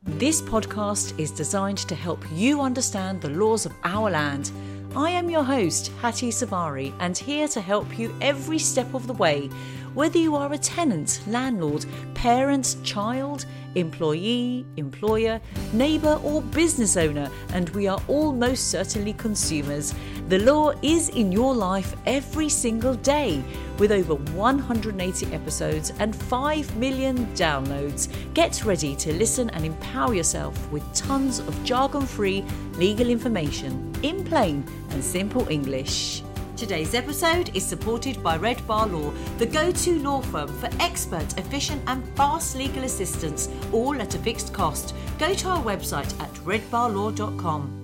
This podcast is designed to help you understand the laws of our land. I am your host, Hattie Savari, and here to help you every step of the way, whether you are a tenant, landlord, parent, child, employee, employer, neighbour or business owner, and we are all most certainly consumers. The law is in your life every single day. With over 180 episodes and 5 million downloads, get ready to listen and empower yourself with tons of jargon-free legal information in plain and simple English. Today's episode is supported by Red Bar Law, the go-to law firm for expert, efficient and fast legal assistance, all at a fixed cost. Go to our website at redbarlaw.com.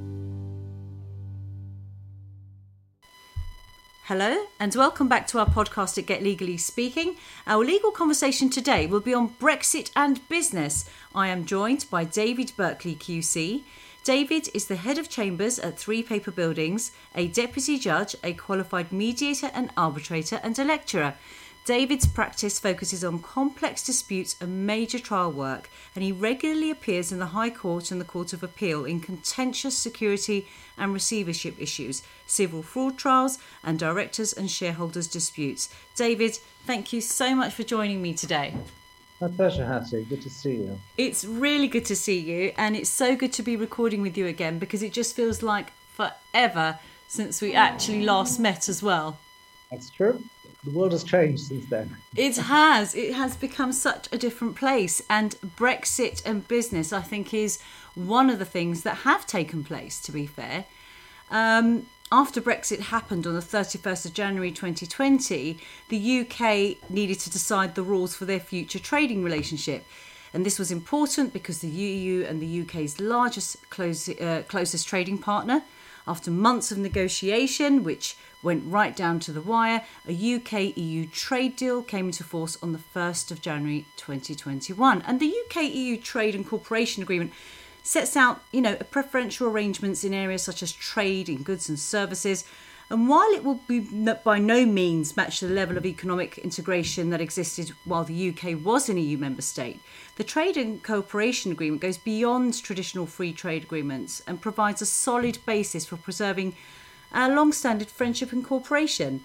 Hello and welcome back to our podcast at Get Legally Speaking. Our legal conversation today will be on Brexit and business. I am joined by David Berkeley QC. David is the head of chambers at Three Paper Buildings, a deputy judge, a qualified mediator and arbitrator, and a lecturer. David's practice focuses on complex disputes and major trial work, and he regularly appears in the High Court and the Court of Appeal in contentious security and receivership issues, civil fraud trials, and directors and shareholders disputes. David, thank you so much for joining me today. My pleasure, Hattie. Good to see you. It's really good to see you, and it's so good to be recording with you again because it just feels like forever since we actually last met as well. That's true. The world has changed since then. It has. It has become such a different place, and Brexit and business, I think, is one of the things that have taken place, to be fair. After Brexit happened on the 31st of January 2020, the UK needed to decide the rules for their future trading relationship. And this was important because the EU and the UK's largest closest trading partner. After months of negotiation, which went right down to the wire, a UK-EU trade deal came into force on the 1st of January 2021. And the UK-EU Trade and Cooperation Agreement sets out, preferential arrangements in areas such as trade in goods and services. And while it will be by no means match the level of economic integration that existed while the UK was an EU member state, the Trade and Cooperation Agreement goes beyond traditional free trade agreements and provides a solid basis for preserving our long-standing friendship and cooperation.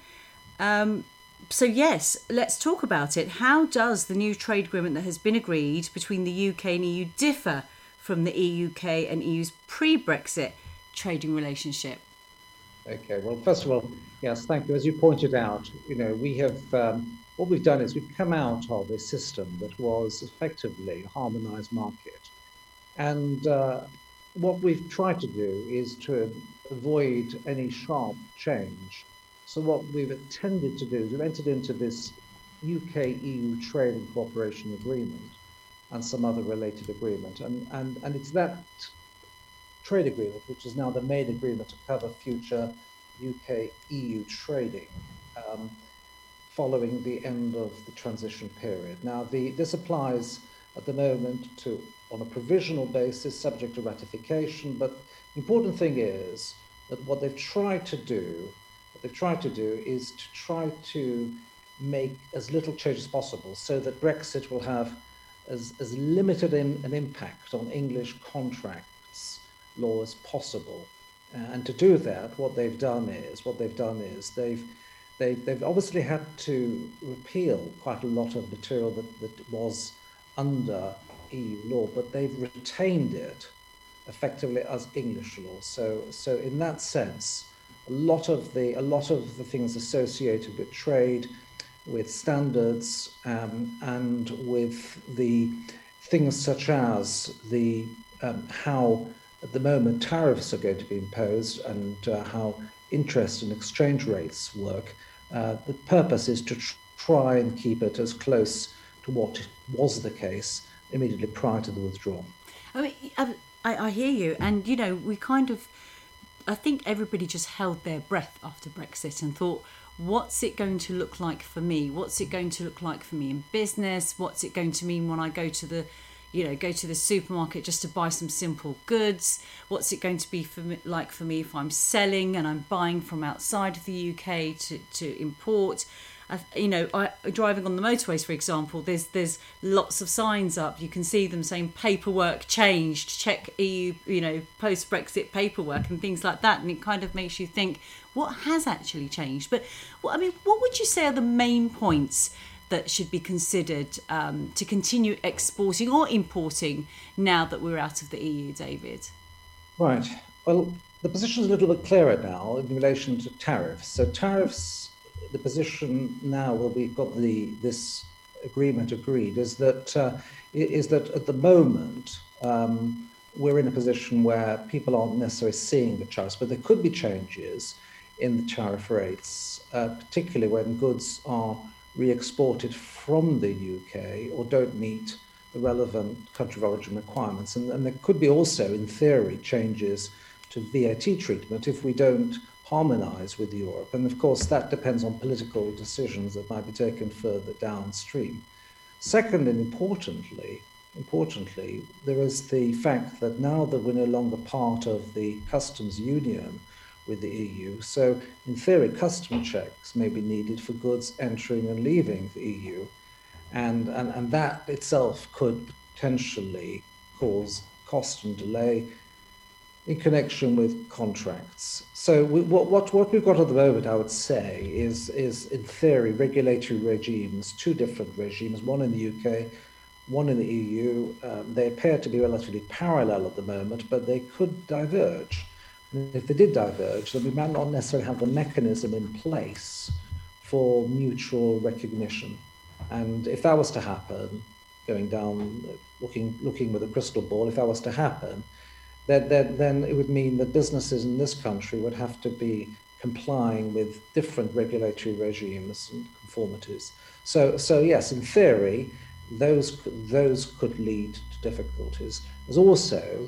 So yes, let's talk about it. How does the new trade agreement that has been agreed between the UK and EU differ from the UK and EU's pre-Brexit trading relationship? Okay, well, first of all, yes, thank you. As you pointed out, we have, what we've done is we've come out of a system that was effectively a harmonised market. And what we've tried to do is to avoid any sharp change. So what we've intended to do is we've entered into this UK-EU Trade and Cooperation Agreement and some other related agreement. And it's that trade agreement, which is now the main agreement to cover future UK-EU trading following the end of the transition period. Now, this applies at the moment on a provisional basis, subject to ratification, but the important thing is that what they've tried to do is to try to make as little change as possible so that Brexit will have as limited an impact on English contracts law as possible. And to do that, what they've done is they've obviously had to repeal quite a lot of material that was under EU law, but they've retained it effectively as English law. So in that sense, a lot of the things associated with trade, with standards, and with the things such as the how at the moment tariffs are going to be imposed and how interest and exchange rates work. The purpose is to try and keep it as close to what was the case immediately prior to the withdrawal. I hear you, and we I think everybody just held their breath after Brexit and thought, what's it going to look like for me? What's it going to look like for me in business? What's it going to mean when I go to the supermarket just to buy some simple goods? What's it going to be like for me if I'm selling and I'm buying from outside of the UK to import? Driving on the motorways, for example, there's lots of signs up. You can see them saying paperwork changed, check EU, post-Brexit paperwork and things like that. And it kind of makes you think, what has actually changed? But, what would you say are the main points that should be considered to continue exporting or importing now that we're out of the EU, David? Right. Well, the position is a little bit clearer now in relation to tariffs. So tariffs, the position now where we've got this agreement agreed is that at the moment we're in a position where people aren't necessarily seeing the tariffs, but there could be changes in the tariff rates, particularly when goods are re-exported from the UK or don't meet the relevant country of origin requirements. And there could be also, in theory, changes to VAT treatment if we don't harmonise with Europe. And of course, that depends on political decisions that might be taken further downstream. Second, and importantly, there is the fact that now that we're no longer part of the customs union with the EU, so in theory, custom checks may be needed for goods entering and leaving the EU. And that itself could potentially cause cost and delay in connection with contracts. So what we've got at the moment, I would say, is in theory regulatory regimes, two different regimes, one in the UK, one in the EU. They appear to be relatively parallel at the moment, but they could diverge. And if they did diverge, then we might not necessarily have the mechanism in place for mutual recognition. And if that was to happen, going down, looking with a crystal ball, if that was to happen, then it would mean that businesses in this country would have to be complying with different regulatory regimes and conformities. So yes, in theory, those could lead to difficulties. There's also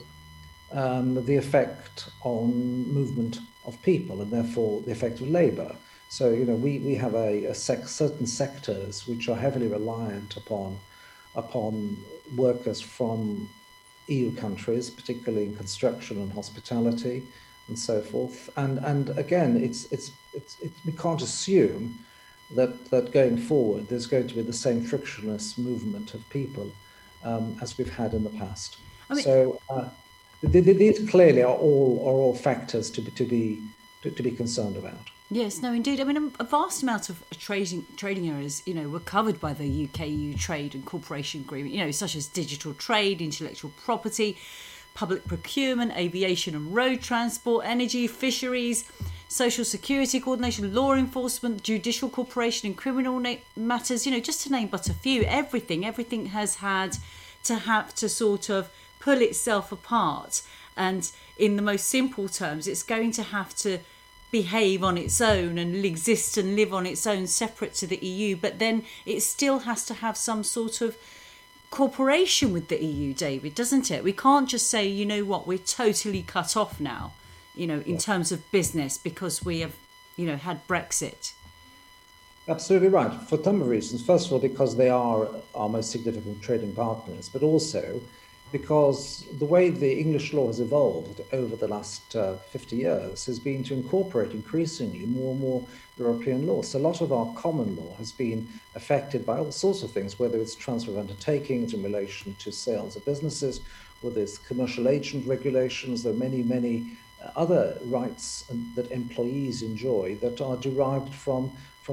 the effect on movement of people and therefore the effect of labour. So, we have certain sectors which are heavily reliant upon workers from EU countries, particularly in construction and hospitality and so forth. And again, we can't assume that going forward there's going to be the same frictionless movement of people as we've had in the past. These clearly are all factors to be concerned about. Yes, no, indeed. A vast amount of trading areas, were covered by the UK-EU Trade and Cooperation Agreement, such as digital trade, intellectual property, public procurement, aviation and road transport, energy, fisheries, social security coordination, law enforcement, judicial cooperation in criminal matters, just to name but a few. Everything has had to sort of pull itself apart. And in the most simple terms, it's going to have to behave on its own and exist and live on its own separate to the EU, but then it still has to have some sort of cooperation with the EU, David, doesn't it? We can't just say, we're totally cut off now, in terms of business because we have, had Brexit. Absolutely right, for a number of reasons. First of all, because they are our most significant trading partners, but also because the way the English law has evolved over the last 50 years has been to incorporate increasingly more and more European law. So a lot of our common law has been affected by all sorts of things, whether it's transfer of undertakings in relation to sales of businesses, whether it's commercial agent regulations. There are many, many other rights that employees enjoy that are derived from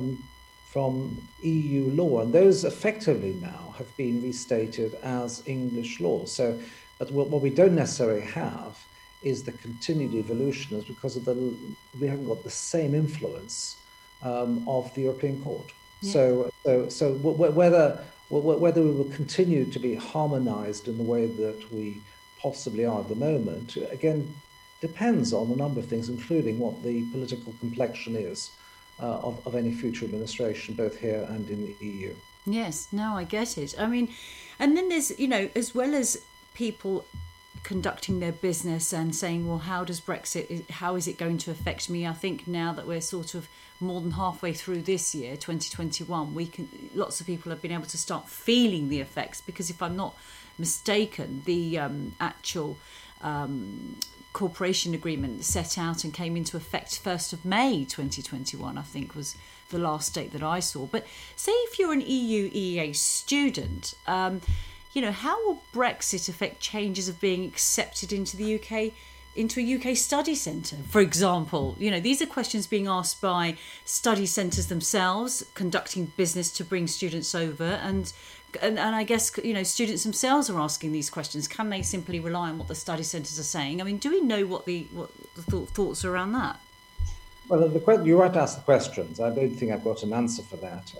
EU law, and those effectively now have been restated as English law. So, but what we don't necessarily have is the continued evolution, is because we haven't got the same influence of the European Court. Yeah. So whether we will continue to be harmonised in the way that we possibly are at the moment, again, depends on a number of things, including what the political complexion is of any future administration, both here and in the EU. Yes, no, I get it. And then there's, as well as people conducting their business and saying, well, how is it going to affect me? I think now that we're sort of more than halfway through this year, 2021, lots of people have been able to start feeling the effects, because if I'm not mistaken, the actual cooperation agreement set out and came into effect 1st of May 2021, I think was the last date that I saw. But say if you're an EU EEA student, how will Brexit affect changes of being accepted into the UK, into a UK study centre, for example? These are questions being asked by study centres themselves, conducting business to bring students over, and I guess students themselves are asking these questions. Can they simply rely on what the study centres are saying? I mean, do we know what the thoughts are around that? Well, you're right to ask the questions. I don't think I've got an answer for that.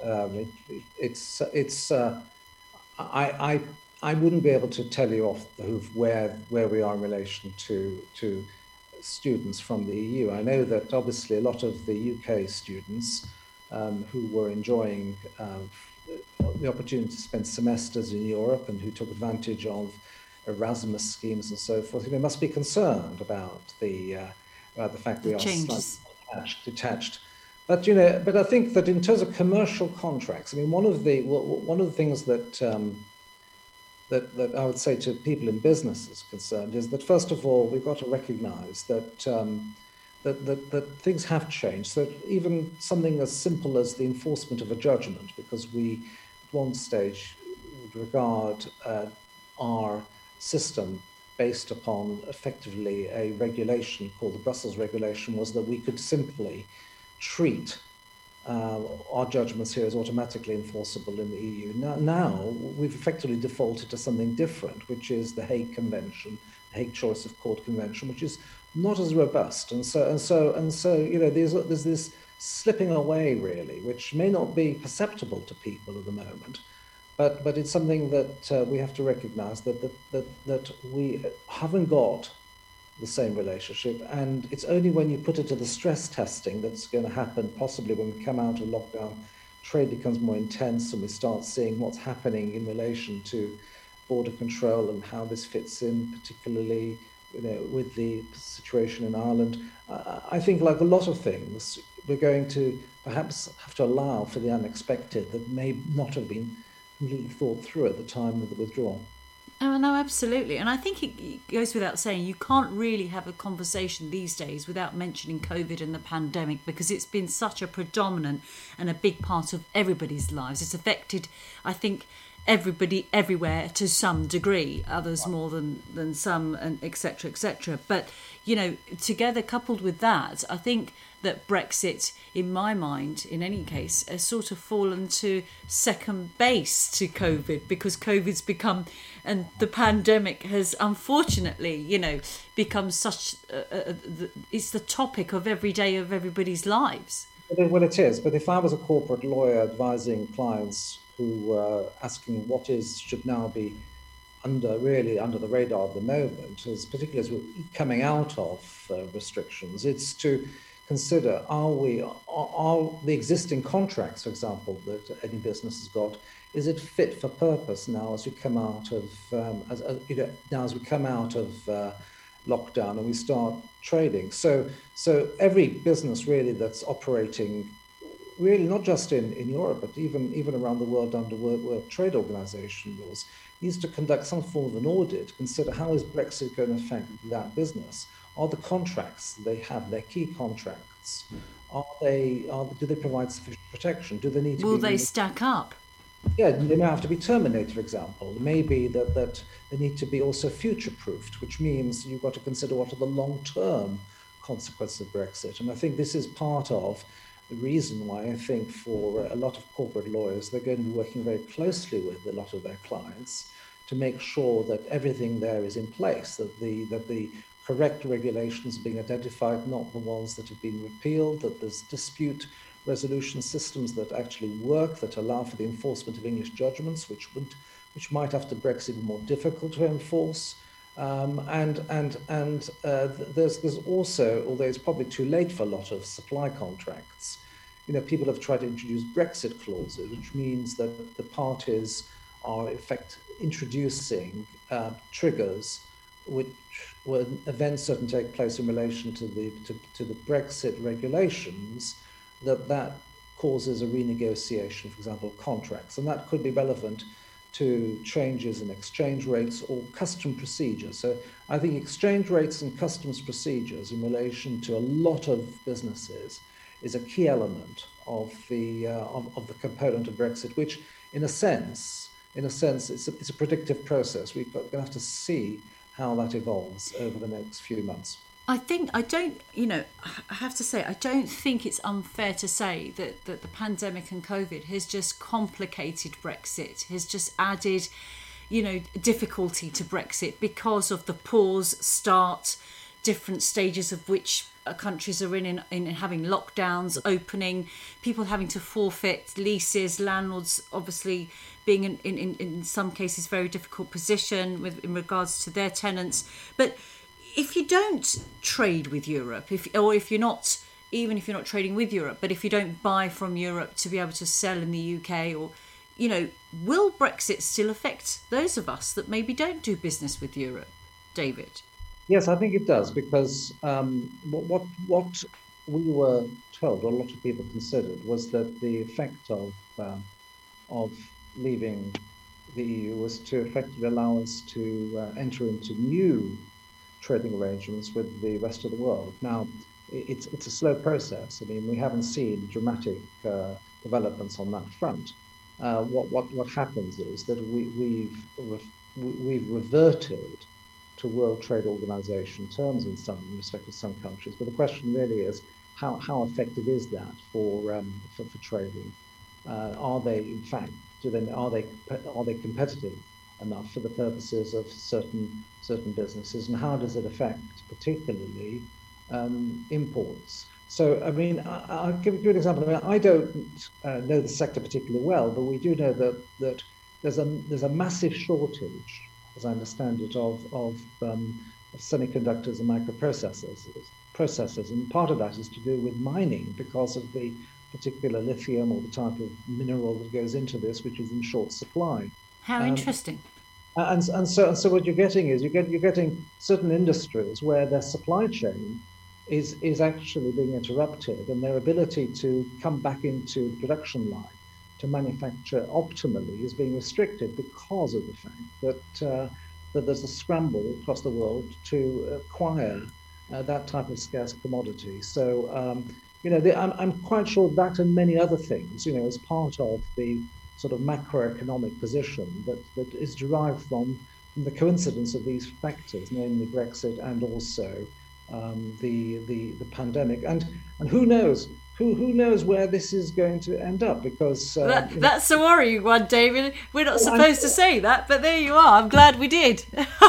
I wouldn't be able to tell you off the hoof where we are in relation to students from the EU. I know that obviously a lot of the UK students who were enjoying the opportunity to spend semesters in Europe and who took advantage of Erasmus schemes and so forth, they must be concerned about the fact we are slightly detached. But I think that in terms of commercial contracts, I mean, one of the things that that I would say to people in business is concerned is that first of all we've got to recognise that that things have changed. So even something as simple as the enforcement of a judgment, because we at one stage would regard our system based upon effectively a regulation called the Brussels Regulation, was that we could simply treat our judgments here as automatically enforceable in the EU. Now we've effectively defaulted to something different, which is the Hague Convention, the Hague Choice of Court Convention, which is not as robust, and so there's this slipping away really, which may not be perceptible to people at the moment, but it's something that we have to recognise that we haven't got the same relationship, and it's only when you put it to the stress testing that's going to happen, possibly when we come out of lockdown, trade becomes more intense and we start seeing what's happening in relation to border control and how this fits in, particularly with the situation in Ireland. I think, like a lot of things, we're going to perhaps have to allow for the unexpected that may not have been completely thought through at the time of the withdrawal. Oh, no, absolutely. And I think it goes without saying, you can't really have a conversation these days without mentioning COVID and the pandemic, because it's been such a predominant and a big part of everybody's lives. It's affected, I think, everybody everywhere to some degree, others more than some, and etc., etc. But, together, coupled with that, I think that Brexit, in my mind, in any case, has sort of fallen to second base to COVID, because COVID's become, and the pandemic has unfortunately, become such, it's the topic of every day of everybody's lives. Well, it is. But if I was a corporate lawyer advising clients who were asking what should now be under the radar at the moment, particularly as we're coming out of restrictions, it's to consider, are the existing contracts, for example, that any business has got, is it fit for purpose now as we come out of lockdown and we start trading? So every business really that's operating, really not just in Europe, but even around the world under World Trade Organization rules, needs to conduct some form of an audit, consider how is Brexit going to affect that business. Are the contracts they have, their key contracts, do they provide sufficient protection? Do they need to Will they stack up? Yeah, they may have to be terminated, for example. It may be that they need to be also future-proofed, which means you've got to consider what are the long-term consequences of Brexit. And I think this is part of the reason why I think for a lot of corporate lawyers, they're going to be working very closely with a lot of their clients to make sure that everything there is in place, that the correct regulations are being identified, not the ones that have been repealed, that there's dispute resolution systems that actually work, that allow for the enforcement of English judgments, which might after Brexit be more difficult to enforce. There's also, although it's probably too late for a lot of supply contracts, people have tried to introduce Brexit clauses, which means that the parties are in fact introducing triggers which, when events certainly take place in relation to the Brexit regulations, that causes a renegotiation, for example, of contracts. And that could be relevant to changes in exchange rates or custom procedures. So I think exchange rates and customs procedures in relation to a lot of businesses is a key element of the component of Brexit, which in a sense, it's a predictive process. We're going to have to see how that evolves over the next few months. I have to say, I don't think it's unfair to say that the pandemic and COVID has just complicated Brexit, has just added, difficulty to Brexit because of the pause, start, different stages of which countries are in having lockdowns, opening, people having to forfeit leases, landlords obviously being in some cases very difficult position in regards to their tenants. But if you don't trade with Europe, if you're not trading with Europe, but if you don't buy from Europe to be able to sell in the UK, or will Brexit still affect those of us that maybe don't do business with Europe, David? Yes, I think it does, because what we were told, or a lot of people considered, was that the effect of leaving the EU was to effectively allow us to enter into new trading arrangements with the rest of the world. Now, it's a slow process. I mean, we haven't seen dramatic developments on that front. What happens is that we've reverted to World Trade Organization terms in respect of some countries. But the question really is, how effective is that for trading? Are they, in fact, are they competitive enough for the purposes of certain businesses, and how does it affect particularly imports? So, I mean, I'll give you an example. I mean, I don't know the sector particularly well, but we do know that there's a massive shortage, as I understand it, of semiconductors and microprocessors, and part of that is to do with mining, because of the particular lithium or the type of mineral that goes into this, which is in short supply. How interesting. And so what you're getting is you're getting certain industries where their supply chain is actually being interrupted, and their ability to come back into production line to manufacture optimally is being restricted because of the fact that there's a scramble across the world to acquire that type of scarce commodity. So I'm quite sure that and many other things, as part of the sort of macroeconomic position that is derived from the coincidence of these factors, namely Brexit and also the pandemic. And who knows where this is going to end up, because that's the worrying one, David. We're not supposed to say that, but there you are. I'm glad we did.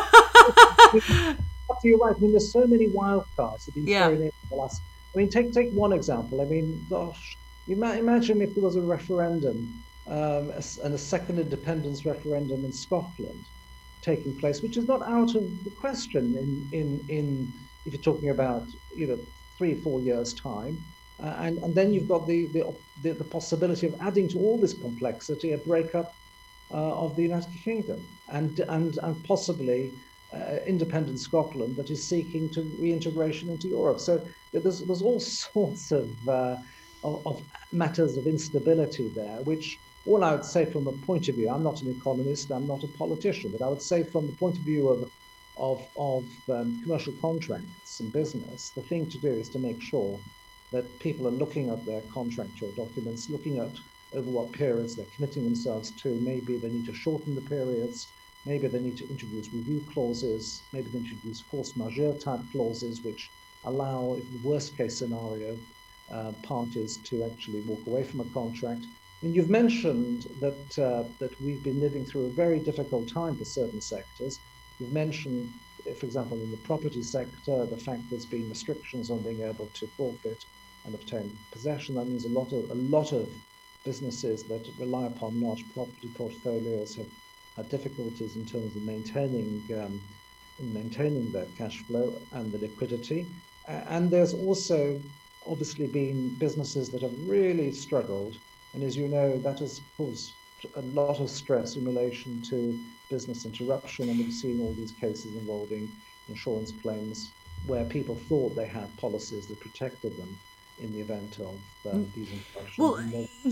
You're right. I mean, there's so many wild cards that have been thrown in the last. I mean, take one example. I mean, gosh, imagine if there was a referendum, and a second independence referendum in Scotland taking place, which is not out of the question in if you're talking about 3-4 years time, and then you've got the possibility of adding to all this complexity a breakup of the United Kingdom and possibly independent Scotland that is seeking to reintegration into Europe. So there's all sorts of matters of instability there, which all I would say from a point of view, I'm not an economist, I'm not a politician, but I would say from the point of view of commercial contracts and business, the thing to do is to make sure that people are looking at their contractual documents, looking at over what periods they're committing themselves to. Maybe they need to shorten the periods, maybe they need to introduce review clauses, maybe they introduce force majeure type clauses, which allow, in the worst case scenario, parties to actually walk away from a contract. I mean, you've mentioned that we've been living through a very difficult time for certain sectors. You've mentioned, for example, in the property sector, the fact there's been restrictions on being able to forfeit and obtain possession. That means a lot of businesses that rely upon large property portfolios have had difficulties in terms of maintaining their cash flow and the liquidity. And there's also obviously been businesses that have really struggled. And as you know, that has caused a lot of stress in relation to business interruption. And we've seen all these cases involving insurance claims where people thought they had policies that protected them in the event of these introductions. Well,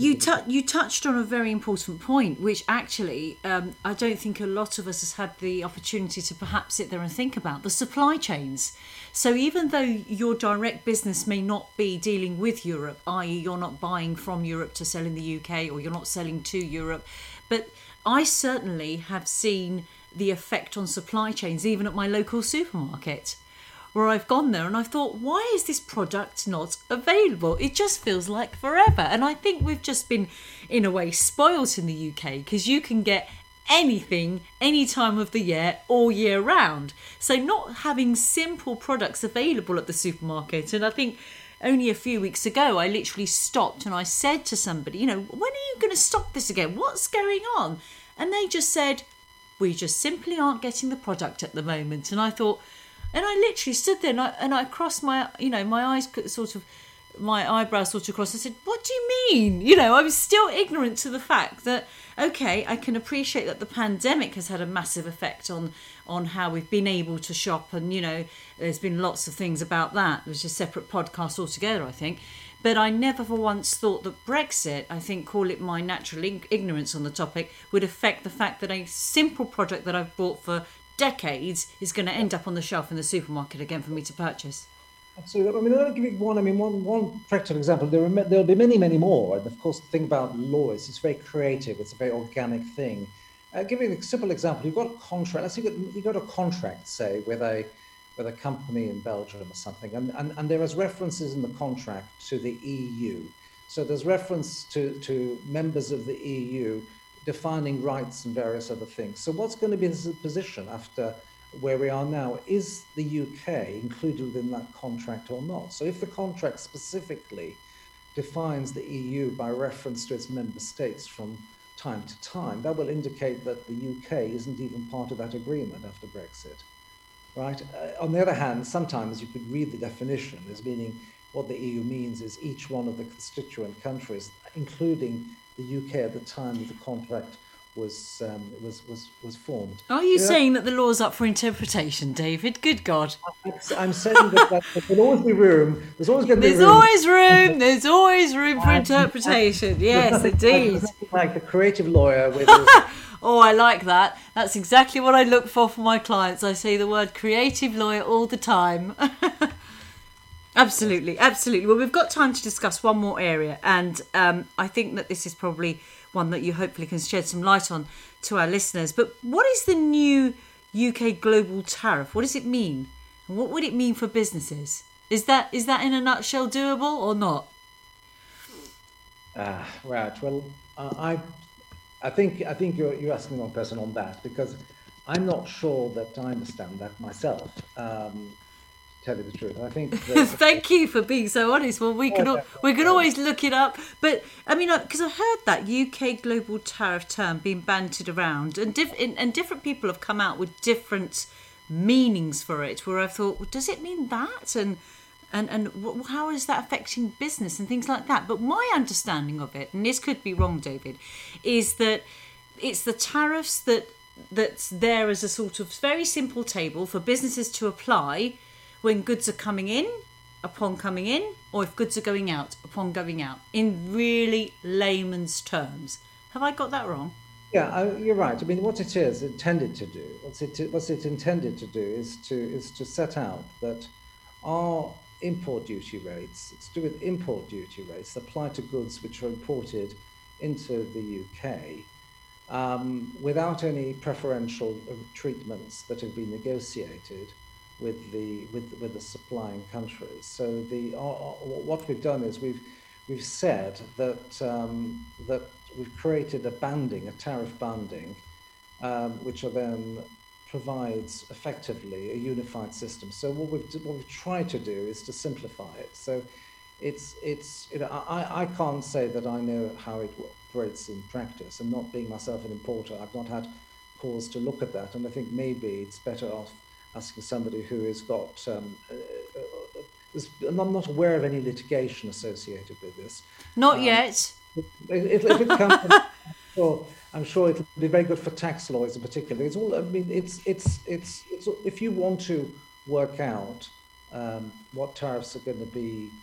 you touched on a very important point, which actually I don't think a lot of us has had the opportunity to perhaps sit there and think about, the supply chains. So even though your direct business may not be dealing with Europe, i.e. you're not buying from Europe to sell in the UK, or you're not selling to Europe, but I certainly have seen the effect on supply chains even at my local supermarket, where I've gone there and I've thought, why is this product not available? It just feels like forever. And I think we've just been, in a way, spoilt in the UK, because you can get anything, any time of the year, all year round. So not having simple products available at the supermarket. And I think only a few weeks ago, I literally stopped and I said to somebody, when are you going to stop this again? What's going on? And they just said, we just simply aren't getting the product at the moment. And I thought, and I literally stood there and I crossed my eyes sort of, my eyebrows sort of crossed. I said, what do you mean? I was still ignorant to the fact that, okay, I can appreciate that the pandemic has had a massive effect on how we've been able to shop. And, there's been lots of things about that. It was just a separate podcast altogether, I think. But I never for once thought that Brexit, I think, call it my natural ignorance on the topic, would affect the fact that a simple product that I've bought for decades is going to end up on the shelf in the supermarket again for me to purchase. Absolutely. I mean, I'll give you one practical example. There'll be many, many more. And of course, the thing about law is it's very creative. It's a very organic thing. Give you a simple example. You've got a contract. Let's say you've got a contract, say, with a company in Belgium or something, and there is references in the contract to the EU. So there's reference to members of the EU defining rights and various other things. So what's going to be the position after where we are now? Is the UK included within that contract or not? So if the contract specifically defines the EU by reference to its member states from time to time, that will indicate that the UK isn't even part of that agreement after Brexit, right? On the other hand, sometimes you could read the definition as meaning what the EU means is each one of the constituent countries, including the UK at the time that the contract was formed. Are you saying that the law's up for interpretation, David? Good God! I'm saying that there'll always be room. There's always going to be room. There's always room for interpretation. Yes, indeed. Like the creative lawyer with. Oh, I like that. That's exactly what I look for my clients. I say the word creative lawyer all the time. Absolutely. Well, we've got time to discuss one more area, and I think that this is probably one that you hopefully can shed some light on to our listeners. But what is the new UK global tariff? What does it mean? And what would it mean for businesses? Is that in a nutshell doable or not? Right. Well, I think you're asking the wrong person on that, because I'm not sure that I understand that myself. Tell you the truth, I think. Thank you for being so honest. Well, we can always look it up, but I mean, because I've heard that UK global tariff term being bandied around, and different people have come out with different meanings for it. Where I've thought, well, does it mean that, and how is that affecting business and things like that? But my understanding of it, and this could be wrong, David, is that it's the tariffs that's there as a sort of very simple table for businesses to apply when goods are coming in, upon coming in, or if goods are going out, upon going out, in really layman's terms. Have I got that wrong? Yeah, you're right. I mean, what it is intended to do, what's it intended to do is to set out that our import duty rates, it's to do with import duty rates, apply to goods which are imported into the UK without any preferential treatments that have been negotiated with the supplying countries. So what we've done is we've said that we've created a tariff banding, which then provides effectively a unified system. So what we've tried to do is to simplify it. So it's I can't say that I know how it operates in practice, and not being myself an importer, I've not had cause to look at that, and I think maybe it's better off asking somebody who has got. I'm not aware of any litigation associated with this. Not yet. If it comes, I'm sure it'll be very good for tax lawyers in particular. It's all. I mean, it's if you want to work out what tariffs are going to be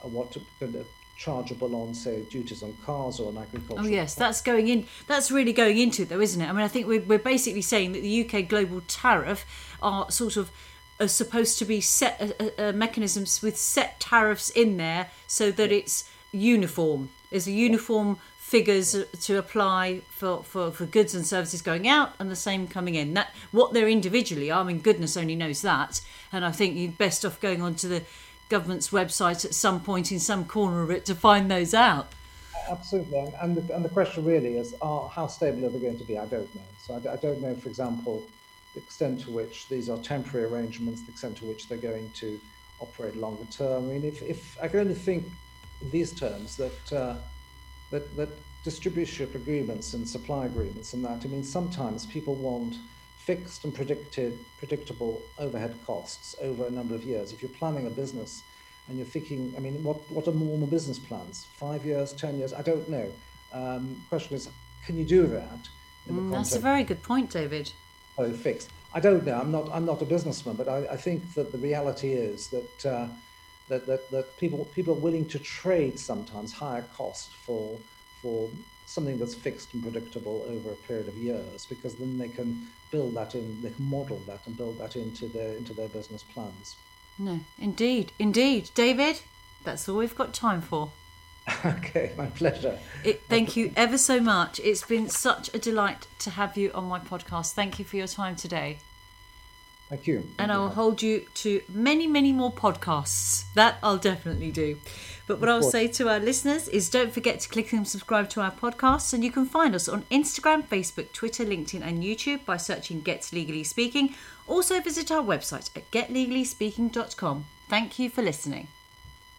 what chargeable on, say, duties on cars or on agriculture. Oh yes, that's going in. That's really going into it, though, isn't it? I mean, I think we're basically saying that the UK global tariff are sort of supposed to be set mechanisms with set tariffs in there, so that it's uniform. There's a uniform figures to apply for goods and services going out, and the same coming in. That what they're individually are, I mean, goodness only knows that. And I think you're best off going onto the government's website at some point in some corner of it to find those out. Absolutely, and the question really is, how stable are they going to be? I don't know. So I don't know, for example, the extent to which these are temporary arrangements, the extent to which they're going to operate longer term. I mean, if I can only think in these terms that distributorship agreements and supply agreements and that, I mean, sometimes people want fixed and predictable overhead costs over a number of years. If you're planning a business and you're thinking, I mean, what are normal business plans? 5 years, 10 years? I don't know. Question is, can you do that in the context? That's a very good point, David. Fixed. I don't know. I'm not a businessman, but I think that the reality is that people are willing to trade sometimes higher cost for something that's fixed and predictable over a period of years, because then they can build that in, they can model that and build that into their business plans. No, indeed. David, that's all we've got time for. Okay, my pleasure. Thank you ever so much. It's been such a delight to have you on my podcast. Thank you for your time today. Thank you. And I'll hold you to many, many more podcasts. That I'll definitely do. But what I'll say to our listeners is don't forget to click and subscribe to our podcasts. And you can find us on Instagram, Facebook, Twitter, LinkedIn and YouTube by searching Get Legally Speaking. Also visit our website at getlegallyspeaking.com. Thank you for listening.